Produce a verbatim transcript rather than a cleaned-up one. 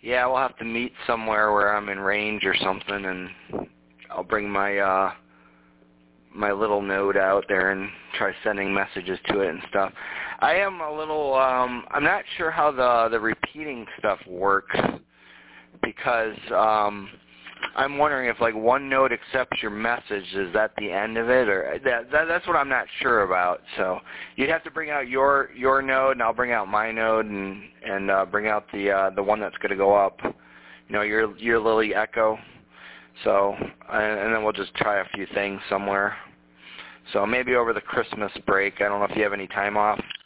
Yeah, we'll have to meet somewhere where I'm in range or something, and I'll bring my uh, my little node out there and try sending messages to it and stuff. I am a little, um, I'm not sure how the the repeating stuff works, because um, I'm wondering if like one node accepts your message, is that the end of it, or that, that that's what I'm not sure about. So you'd have to bring out your your node, and I'll bring out my node, and and uh, bring out the uh, the one that's going to go up. You know, your your Lily Echo. So and, and then we'll just try a few things somewhere. So maybe over the Christmas break. I don't know if you have any time off.